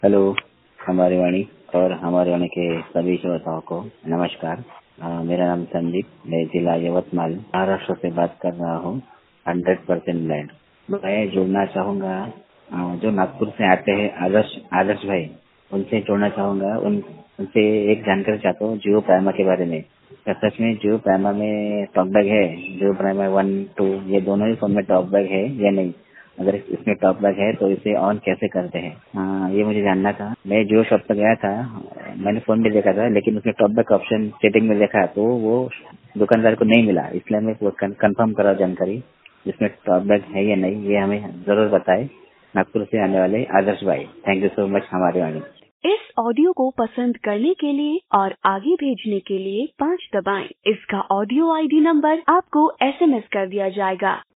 Hello हमारी वाणी और हमारी वाणी के सभी श्रोताओं को नमस्कार। मेरा नाम संदीप, मैं जिला यवतमाल महाराष्ट्र से बात कर रहा हूँ। 100% ब्लाइंड। मैं जुड़ना चाहूँगा जो नागपुर से आते हैं आदर्श भाई, उनसे जुड़ना चाहूँगा। उनसे एक जानकारी चाहता हूँ जियो प्राइमा के बारे में। क्या सच में जियो प्राइमा में टॉकबैक है? जियो प्राइमा 1, 2 ये दोनों ही फोन में टॉकबैक है या नहीं? अगर इसमें टॉकबैक है तो इसे ऑन कैसे करते हैं? ये मुझे जानना था। मैं जियो शॉप पर गया था, मैंने फोन भी देखा था, लेकिन उसमें टॉकबैक ऑप्शन सेटिंग में देखा तो वो दुकानदार को नहीं मिला। इसलिए मैं कंफर्म करा जानकारी, जिसमें टॉकबैक है या नहीं ये हमें जरूर बताए। नागपुर से आने वाले आदर्श भाई, थैंक यू सो मच हमारे वाणी। इस ऑडियो को पसंद करने के लिए और आगे भेजने के लिए 5 दबाएं। इसका ऑडियो आईडी नंबर आपको एसएमएस कर दिया जाएगा।